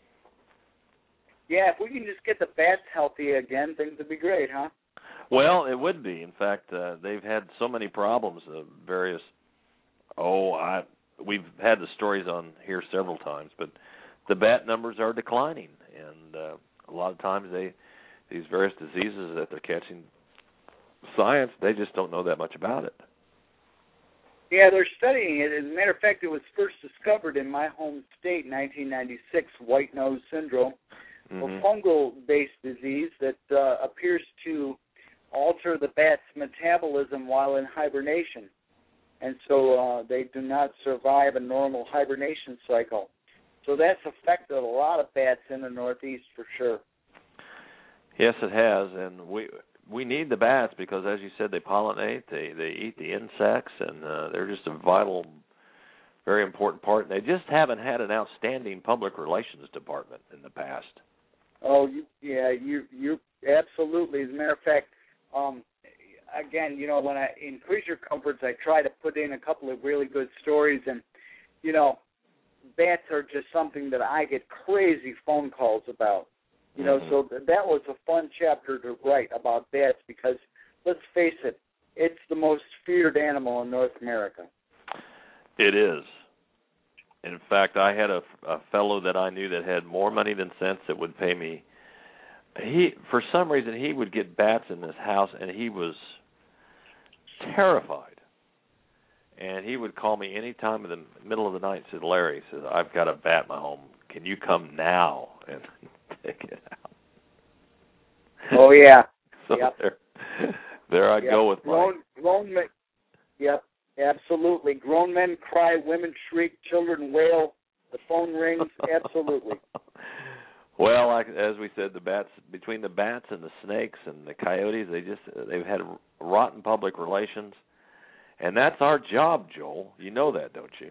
Yeah, if we can just get the bats healthy again, things would be great, huh? Well, it would be. In fact, they've had so many problems of various. We've had the stories on here several times, but the bat numbers are declining, and a lot of times these various diseases that they're catching, science, they just don't know that much about it. Yeah, they're studying it. As a matter of fact, it was first discovered in my home state in 1996, white nose syndrome, a fungal-based disease that appears to alter the bat's metabolism while in hibernation. And so they do not survive a normal hibernation cycle. So that's affected a lot of bats in the Northeast for sure. Yes, it has, and we need the bats because, as you said, they pollinate, they eat the insects, and they're just a vital, very important part. And they just haven't had an outstanding public relations department in the past. Oh, you absolutely. As a matter of fact, again, when I increase your comforts, I try to put in a couple of really good stories, and bats are just something that I get crazy phone calls about. So that was a fun chapter to write about bats because, let's face it, it's the most feared animal in North America. It is. In fact, I had a fellow that I knew that had more money than sense that would pay me. For some reason, he would get bats in his house, and he was terrified. And he would call me any time in the middle of the night and said, Larry, says, I've got a bat in my home. Can you come now and take it out? Oh, yeah. So there I go with grown men. Yep, absolutely. Grown men cry, women shriek, children wail, the phone rings, absolutely. Well, as we said, the bats, between the bats and the snakes and the coyotes, they've had rotten public relations. And that's our job, Joel. You know that, don't you?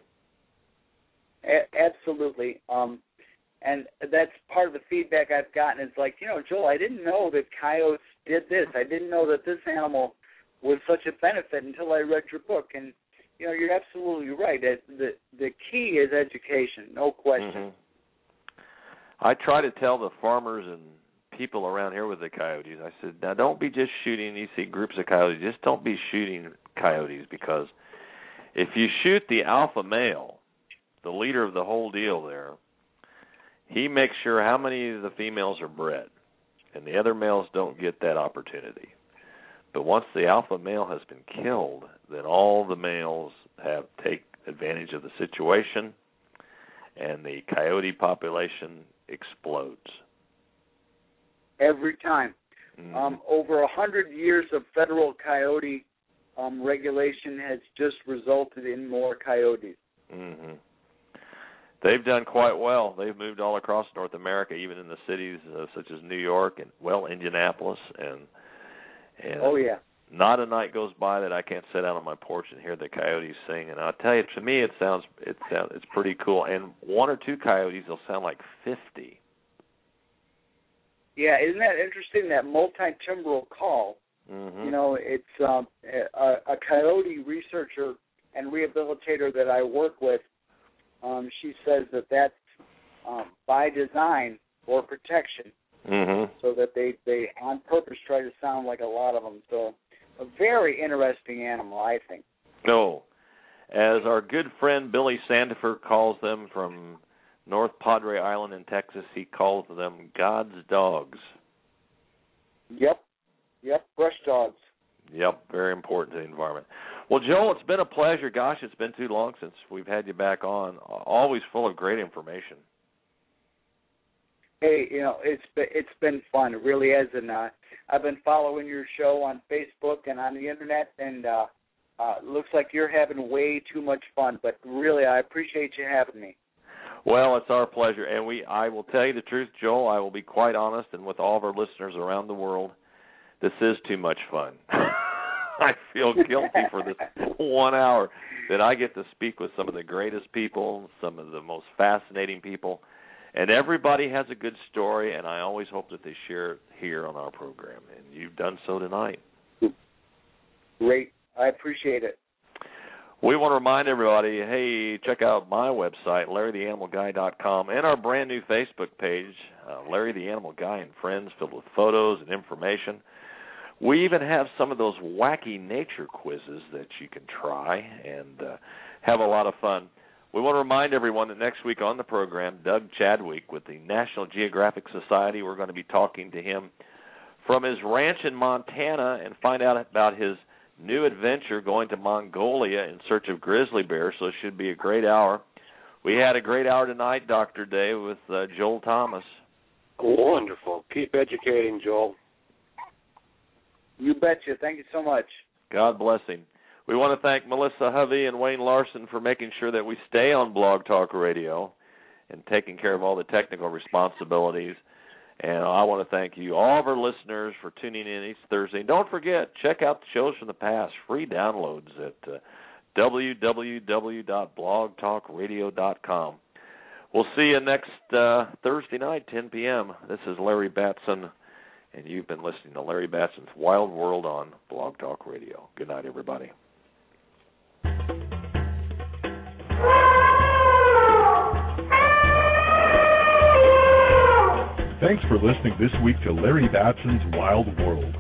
Absolutely. And that's part of the feedback I've gotten is like, Joel, I didn't know that coyotes did this. I didn't know that this animal was such a benefit until I read your book. And, you're absolutely right. The key is education, no question. I try to tell the farmers and people around here with the coyotes, I said, now don't be just shooting, you see groups of coyotes, just don't be shooting coyotes, because if you shoot the alpha male, the leader of the whole deal there, he makes sure how many of the females are bred, and the other males don't get that opportunity. But once the alpha male has been killed, then all the males take advantage of the situation, and the coyote population explodes. Every time. Over 100 years of federal coyote regulation has just resulted in more coyotes. They've done quite well. They've moved all across North America, even in the cities such as New York and, Indianapolis. And oh, yeah. Not a night goes by that I can't sit out on my porch and hear the coyotes sing. And I'll tell you, to me, it's pretty cool. And one or two coyotes will sound like 50. Yeah, isn't that interesting, that multi-timbral call? It's a coyote researcher and rehabilitator that I work with. She says that's by design for protection, so that they on purpose try to sound like a lot of them. So a very interesting animal, I think. No, as our good friend Billy Sandifer calls them from North Padre Island in Texas, he calls them God's dogs. Yep, brush dogs. Yep, very important to the environment. Well, Joel, it's been a pleasure. Gosh, it's been too long since we've had you back on. Always full of great information. Hey, it's been fun. It really has, and I've been following your show on Facebook and on the internet, and looks like you're having way too much fun. But really, I appreciate you having me. Well, it's our pleasure, and I will tell you the truth, Joel. I will be quite honest, and with all of our listeners around the world, this is too much fun. I feel guilty for this 1 hour that I get to speak with some of the greatest people, some of the most fascinating people, And everybody has a good story, and I always hope that they share it here on our program. And you've done so tonight. Great. I appreciate it. We want to remind everybody, hey, check out my website, LarryTheAnimalGuy.com, and our brand new Facebook page, Larry the Animal Guy and Friends, filled with photos and information. We even have some of those wacky nature quizzes that you can try and have a lot of fun. We want to remind everyone that next week on the program, Doug Chadwick with the National Geographic Society, we're going to be talking to him from his ranch in Montana and find out about his new adventure going to Mongolia in search of grizzly bears, so it should be a great hour. We had a great hour tonight, Dr. Dave, with Joel Thomas. Wonderful. Keep educating, Joel. You betcha. Thank you so much. God bless him. We want to thank Melissa Hovey and Wayne Larson for making sure that we stay on Blog Talk Radio and taking care of all the technical responsibilities. And I want to thank you, all of our listeners, for tuning in each Thursday. And don't forget, check out the shows from the past, free downloads at www.blogtalkradio.com. We'll see you next Thursday night, 10 p.m. This is Larry Batson, and you've been listening to Larry Batson's Wild World on Blog Talk Radio. Good night, everybody. Thanks for listening this week to Larry Batson's Wild World.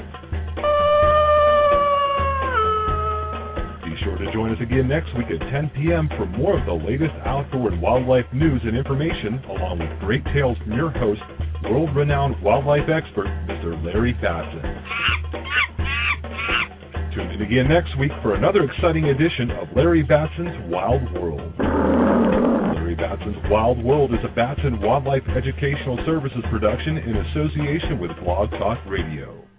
Be sure to join us again next week at 10 p.m. for more of the latest outdoor and wildlife news and information, along with great tales from your host, world-renowned wildlife expert, Mr. Larry Batson. Tune in again next week for another exciting edition of Larry Batson's Wild World. Larry Batson's Wild World is a Batson Wildlife Educational Services production in association with Blog Talk Radio.